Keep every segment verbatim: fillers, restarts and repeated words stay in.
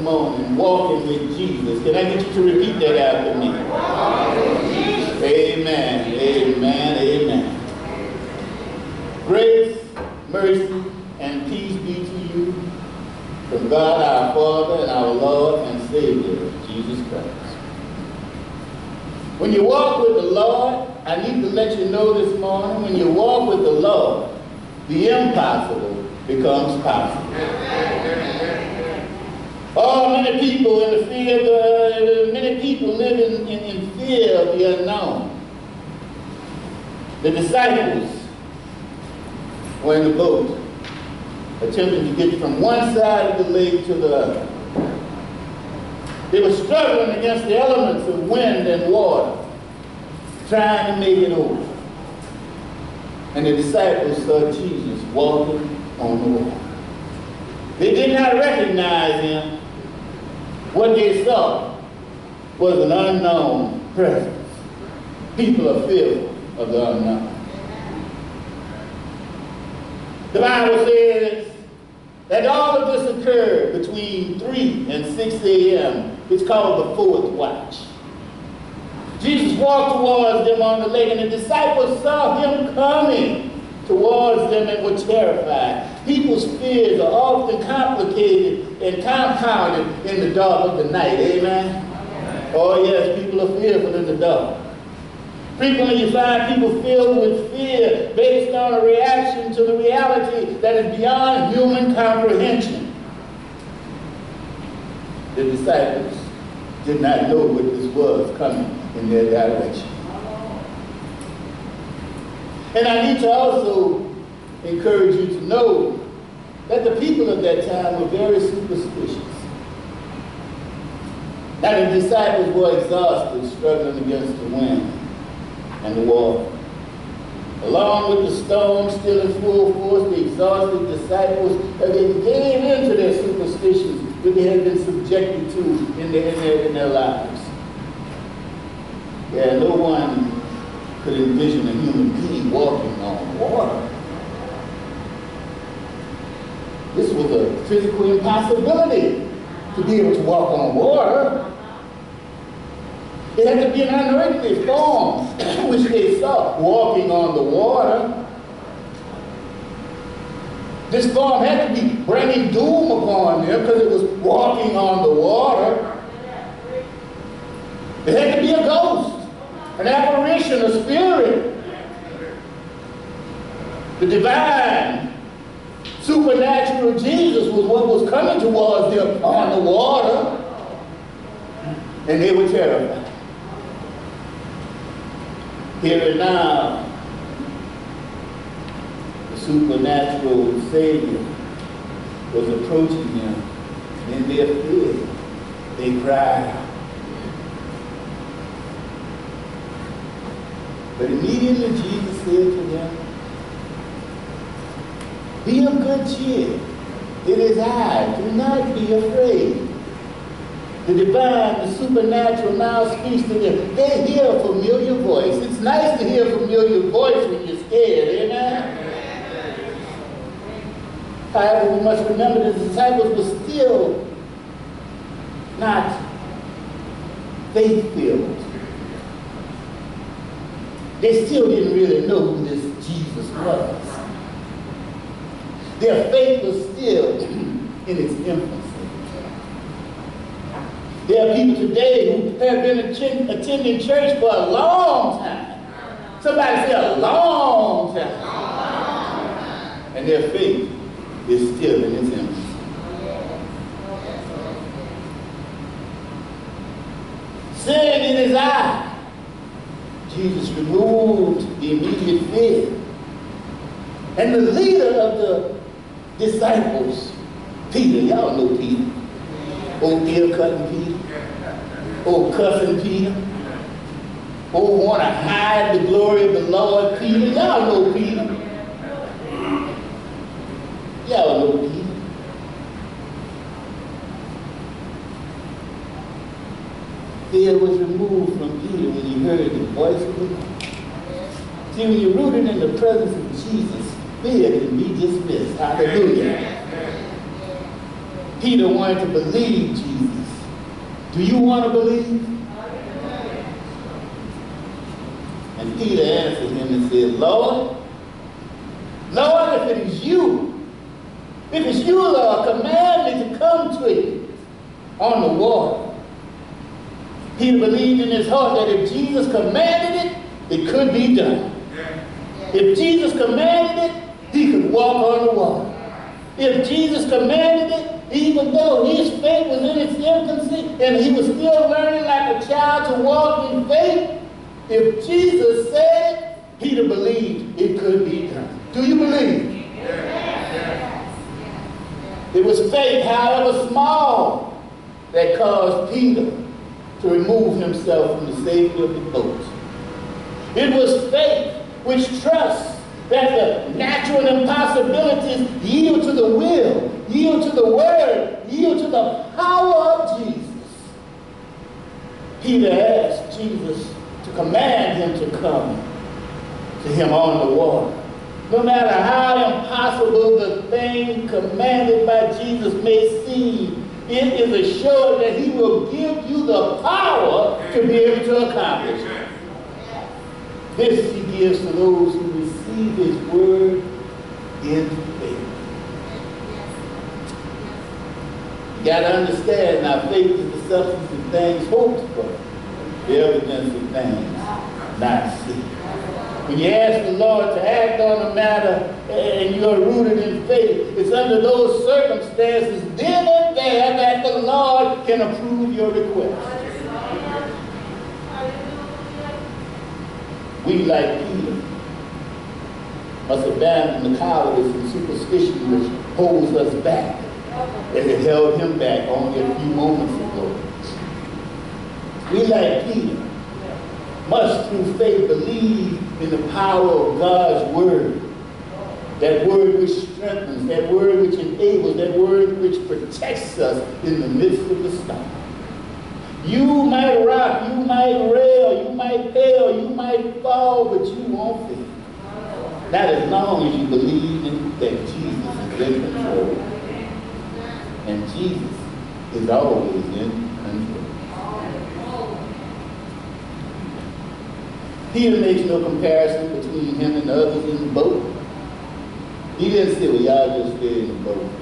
morning, walking with Jesus. Can I get you to repeat that after me? Amen, amen, amen. Grace, mercy, and peace be to you from God our Father and our Lord and Savior, Jesus Christ. When you walk with the Lord, I need to let you know this morning, when you walk with the Lord, the impossible becomes possible. Oh, many people in the fear, uh, many people live in, in, in fear of the unknown. The disciples were in the boat, attempting to get from one side of the lake to the other. They were struggling against the elements of wind and water, trying to make it over. And the disciples saw Jesus walking on the water. They did not recognize him. What they saw was an unknown presence. People are fearful of the unknown. The Bible says that all of this occurred between three and six a m It's called the fourth watch. Jesus walked towards them on the lake, and the disciples saw him coming towards them and were terrified. People's fears are often complicated and compounded in the dark of the night. Amen? Oh yes, people are fearful in the dark. Frequently you find people filled with fear based on a reaction to the reality that is beyond human comprehension. The disciples did not know what this was coming in their direction. And I need to also encourage you to know that the people of that time were very superstitious. Now the disciples were exhausted, struggling against the wind and the water. Along with the storm still in full force, the exhausted disciples, uh, they gave in to their superstitions that they had been subjected to in their, in their, in their lives. Yeah, no one could envision a human being walking on water. This was a physical impossibility to be able to walk on water. It had to be an unearthly form, which they saw walking on the water. This form had to be bringing doom upon them because it was walking on the water. It had to be a ghost, an apparition, a spirit. The divine, supernatural Jesus was what was coming towards them on the water, and they were terrified. Here and now, the supernatural Savior was approaching them, and in their fear, they cried out. But immediately Jesus said to them, "Be of good cheer. It is I. Do not be afraid." The divine, the supernatural now speaks to them. They hear a familiar voice. It's nice to hear a familiar voice when you're scared, amen? However, we must remember the disciples were still not faith-filled. They still didn't really know who this Jesus was. Their faith was still in its infancy. There are people today who have been attending church for a long time. Somebody say a long time. And their faith is still in its infancy. Saying it is I, Jesus removed the immediate fear. And the leader of the disciples, Peter, y'all know Peter. Old ear cutting Peter, old cussing Peter, old want to hide the glory of the Lord Peter. Y'all know Peter. Y'all know Peter. Fear was removed from Peter when he heard the voice of the Lord. See, when you're rooted in the presence of Jesus, fear can be dismissed. Hallelujah. Peter wanted to believe Jesus, Do you want to believe? And Peter answered him and said, Lord, Lord, if it is you, if it's you, Lord, command me to come to you on the water. Peter believed in his heart that if Jesus commanded it, it could be done. If Jesus commanded it, he could walk on the water. If Jesus commanded it, even though his faith was in its infancy and he was still learning like a child to walk in faith, if Jesus said it, Peter believed it could be done. Do you believe? Yes. It was faith, however small, that caused Peter to remove himself from the safety of the boat. It was faith which trusts that the natural impossibilities yield to the will, yield to the word, yield to the power of Jesus. Peter asked Jesus to command him to come to him on the water. No matter how impossible the thing commanded by Jesus may seem, it is assured that he will give you the power to be able to accomplish it. This he gives to those who receive his word in faith. You got to understand now, faith is the substance of things hoped for, the evidence of things not seen. When you ask the Lord to act on a matter and you're rooted in faith, it's under those circumstances, then and there, that the Lord can approve your request. We, like Peter, must abandon the cowardice and superstition which holds us back, as it held him back only a few moments ago. We, like Peter, must through faith believe in the power of God's word. That word which strengthens, that word which enables, that word which protects us in the midst of the storm. You might rock, you might rail, you might fail, you might fall, but you won't fail. Not as long as you believe in, that Jesus is in control. And Jesus is always in control. Peter makes no comparison between him and the others in the boat. He didn't say, well, y'all just stay in the boat.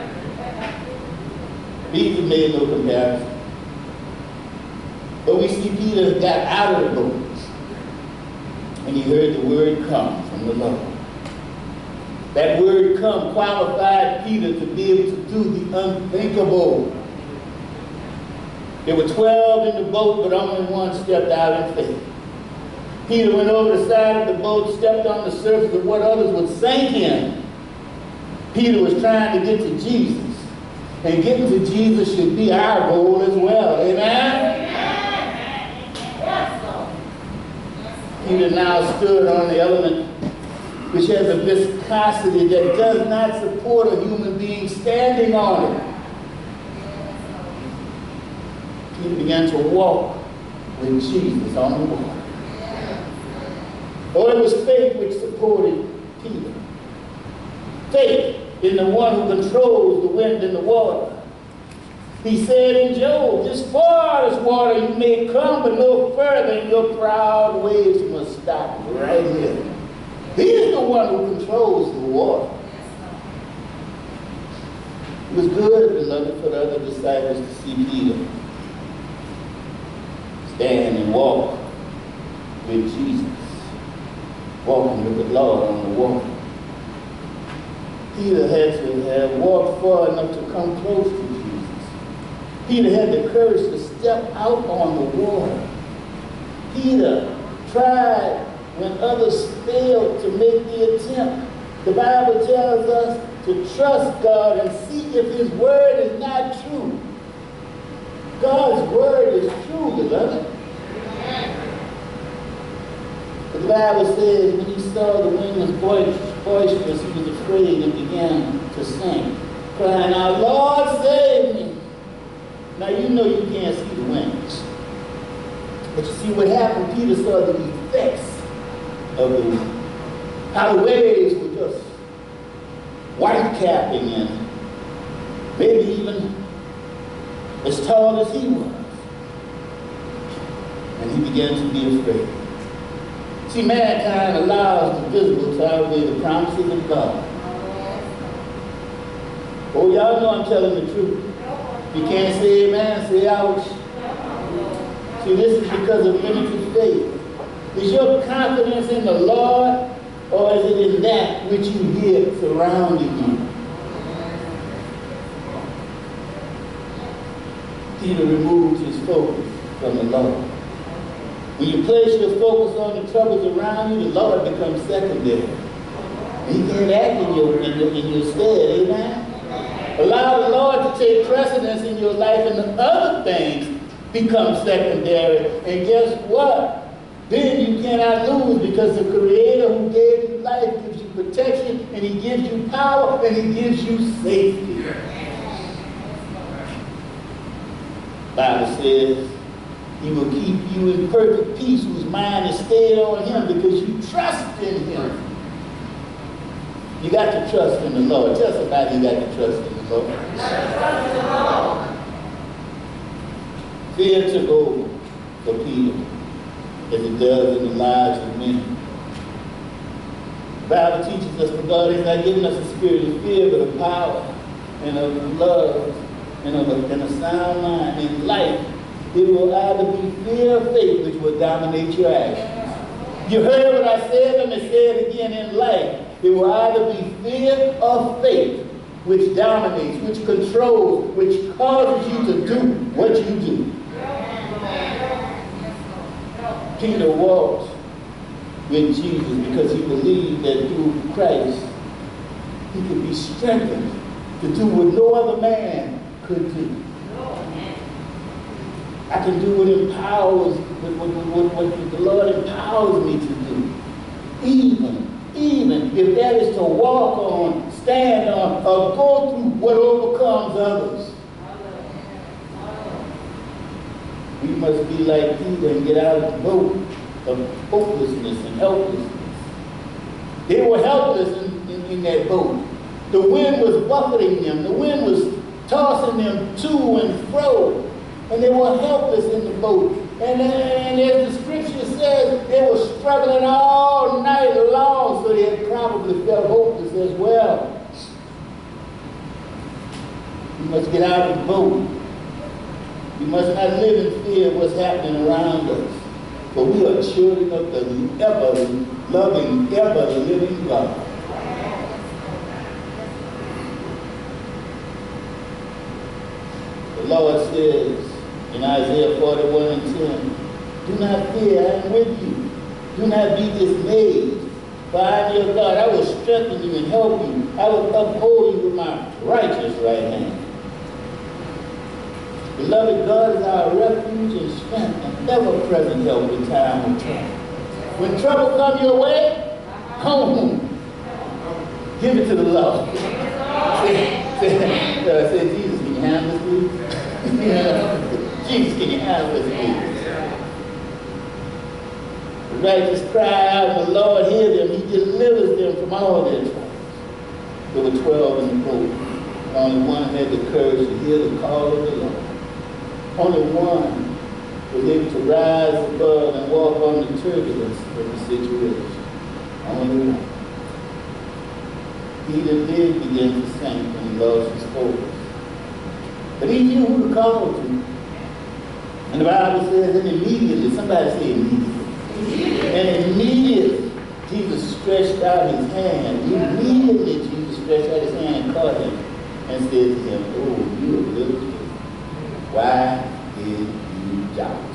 Peter made no comparison. But we see Peter got out of the boat and he heard the word come from the Lord. That word come qualified Peter to be able to do the unthinkable. There were twelve in the boat, but only one stepped out in faith. Peter went over the side of the boat, stepped on the surface of what others would sink in. Peter was trying to get to Jesus. And getting to Jesus should be our goal as well. Amen? Peter now stood on the element which has a viscosity that does not support a human being standing on it. Peter began to walk with Jesus on the water. Oh, it was faith which supported Peter. Faith in the one who controls the wind and the water. He said in Job, as far as water you may come, but no further, and your proud waves must stop right here. He is the one who controls the water. It was good, beloved, for the other disciples to see Peter stand and walk with Jesus, walking with the Lord on the water. Peter had to have walked far enough to come close to Jesus. Peter had the courage to step out on the water. Peter tried when others failed to make the attempt. The Bible tells us to trust God and see if his word is not true. God's word is true, beloved. The Bible says when he saw the wind was boisterous, he was afraid and began to sink, crying out, Lord, save me. Now you know you can't see the winds. But you see what happened, Peter saw the effects of the wind. How the waves were just white capping and maybe even as tall as he was. and he began to be afraid. See, mankind allows the visible to outweigh the promises of God. Oh, y'all know I'm telling the truth. You can't say amen, say ouch. See, this is because of limited faith. Is your confidence in the Lord, or is it in that which you hear surrounding you? Peter removed his focus from the Lord. When you place your focus on the troubles around you, the Lord becomes secondary. He can't act in your, in your, in your stead, amen? Allow the Lord to take precedence in your life, and the other things become secondary. And guess what? Then you cannot lose, because the Creator who gave you life gives you protection, and he gives you power, and he gives you safety. The Bible says he will keep you in perfect peace whose mind is stayed on him, because you trust in him. You got to trust in the Lord. Tell somebody you got to trust in the Lord. Trust in the Lord. Fear took over for Peter, as it does in the lives of many. The Bible teaches us that God has not given us a spirit of fear, but of power and of love and of a, and a sound mind. In life, it will either be fear or faith which will dominate your actions. You heard what I said, let me say it again. In life, it will either be fear or faith which dominates, which controls, which causes you to do what you do. Peter walked with Jesus because he believed that through Christ he could be strengthened to do what no other man could do. I can do what empowers, what, what, what, what the Lord empowers me to do. Even, even if that is to walk on, stand on, or go through what overcomes others. We must be like Peter and get out of the boat of hopelessness and helplessness. They were helpless in, in, in that boat. The wind was buffeting them. The wind was tossing them to and fro. And they were helpless in the boat. And, and as the scripture says, they were struggling all night long, so they had probably felt hopeless as well. We must get out of the boat. We must not live in fear of what's happening around us. For we are children of the ever-loving, ever-living God. The Lord says in Isaiah forty-one and ten, do not fear, I am with you. Do not be dismayed, for I am your God. I will strengthen you and help you. I will uphold you with my righteous right hand. Beloved, God is our refuge and strength and ever-present help in time of trouble. When trouble comes your way, come home. Give it to the Lord. Say, say, uh, say, Jesus, can you handle this, please? Yeah. Jesus, can you handle this, please? The righteous cry out, and the Lord hears them. He delivers them from all their troubles. There were twelve in the boat. Only one had the courage to hear the call of the Lord. Only one was able to rise above and walk on the turbulence of the situation. Only one. Peter did begin to sink when he lost his focus. But he knew who to call to. And the Bible says that immediately, somebody say immediately. immediately. And immediately, Jesus stretched out his hand. Immediately, Jesus stretched out his hand and caught him and said to him, oh, you are little faith. Why did you doubt?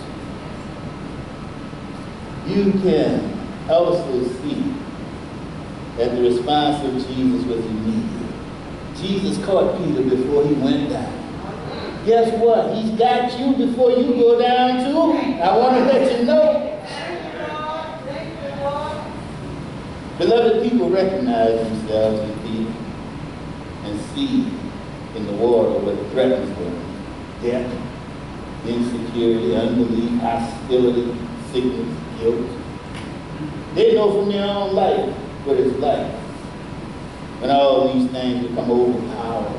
You can also see that the response of Jesus was immediate. Jesus caught Peter before he went down. Guess what? He's got you before you go down too. I want to let you know. Beloved, people recognize themselves in Peter and see in the water what threatens them. Death, insecurity, unbelief, hostility, sickness, guilt. They know from their own life what it's like when all these things become overpowering.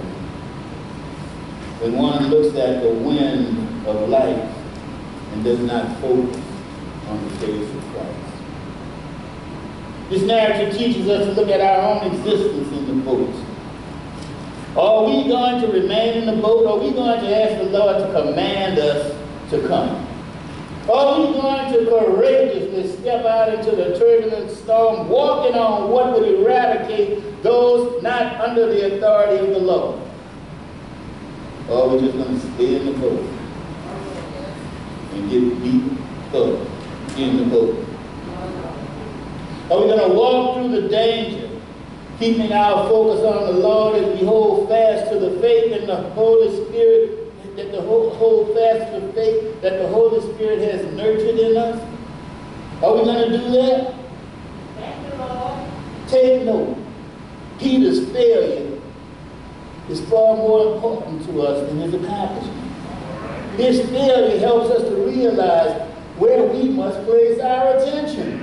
When one looks at the wind of life and does not focus, on the face of Christ. This narrative teaches us to look at our own existence in the boat. Are we going to remain in the boat? Are we going to ask the Lord to command us to come? Are we going to courageously step out into the turbulent storm, walking on what would eradicate those not under the authority of the Lord? Or are we just going to stay in the boat and get beat up in the boat? Are we going to walk through the danger, keeping our focus on the Lord as we hold fast to the faith and the Holy Spirit, that the hold, hold fast to the faith that the Holy Spirit has nurtured in us? Are we going to do that? Thank you, Lord. Take note. Peter's failure is far more important to us than his accomplishment. His failure helps us to realize where we must place our attention.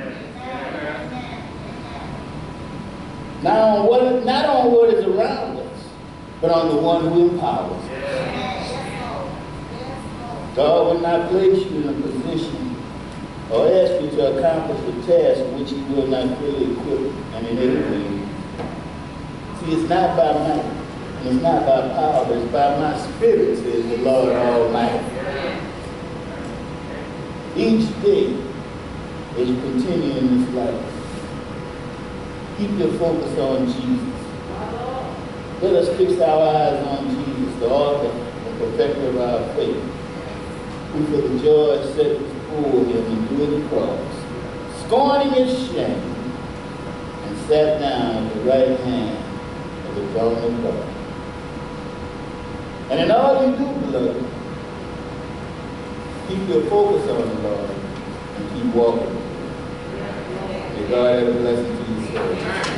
Not on what, not on what is around us, but on the one who empowers us. God will not place you in a position or ask you to accomplish a task which he will not fully equip and enable you. See, it's not by might, and it's not by power, but it's by my spirit, says the Lord Almighty. Each day, as you continue in this life, keep your focus on Jesus. Let us fix our eyes on Jesus, the author and perfecter of our faith, who for the joy set before him endured the cross, scorning his shame, and sat down at the right hand of the throne of God. And in all you do, beloved, keep your focus on the Lord and keep walking. May God have a blessing to you, sir.